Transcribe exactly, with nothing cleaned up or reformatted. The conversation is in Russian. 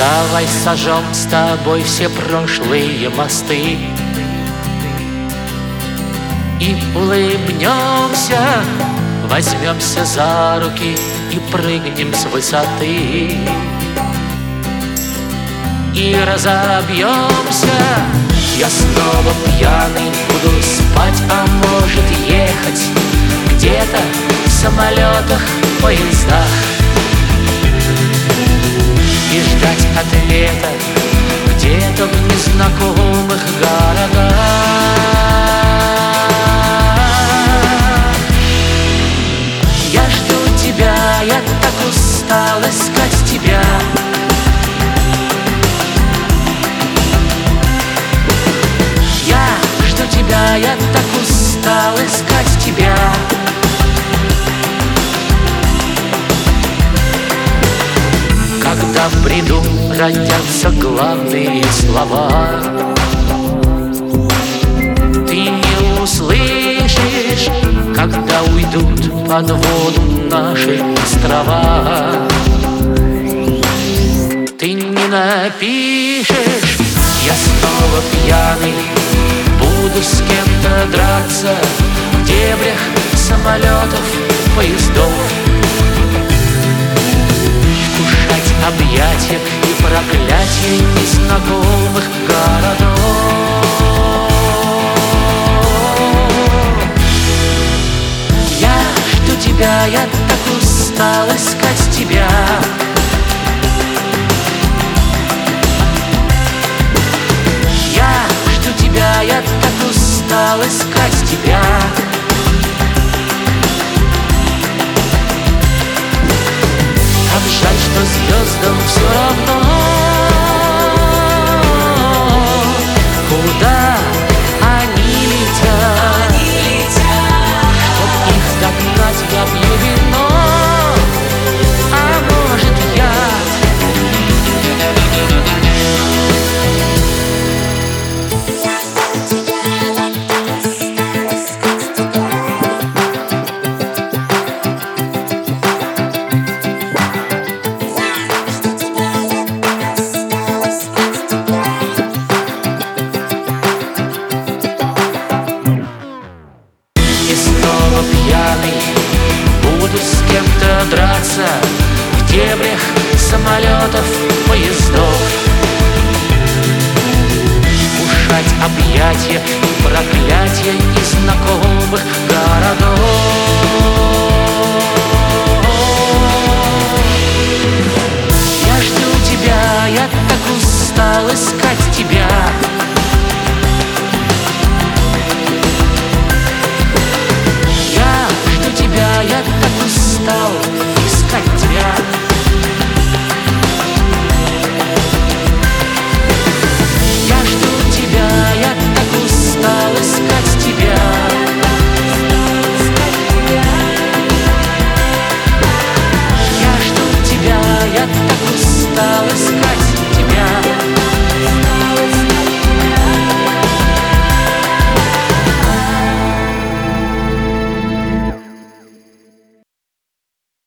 Давай сожжем с тобой все прошлые мосты и улыбнемся, возьмемся за руки и прыгнем с высоты. И разобьемся. Я снова пьяный буду спать, а может ехать где-то в самолетах, поездах и ждать ответа где-то в незнакомых городах. Я жду тебя, я так устал искать тебя. Я жду тебя, я так устал искать тебя. Когда в бреду родятся главные слова, ты не услышишь, когда уйдут под воду наши острова. Ты не напишешь, я снова пьяный буду с кем-то драться в дебрях самолетов, поездов, вкушать объятия и проклятия незнакомых городов. Я жду тебя, я так устал искать тебя. Я жду тебя, я так устал искать тебя. Как жаль, что звездам все равно, куда они летят. Они летят. Чтоб их догнать, я пью вино, а может яд. Пьяный буду с кем-то драться в дебрях самолетов, поездов, вкушать объятия и проклятия незнакомых городов. Я жду тебя, я так устал искать тебя. Я так устал искать тебя. Я жду тебя, я так устал искать тебя. Я жду тебя, я так устал искать тебя.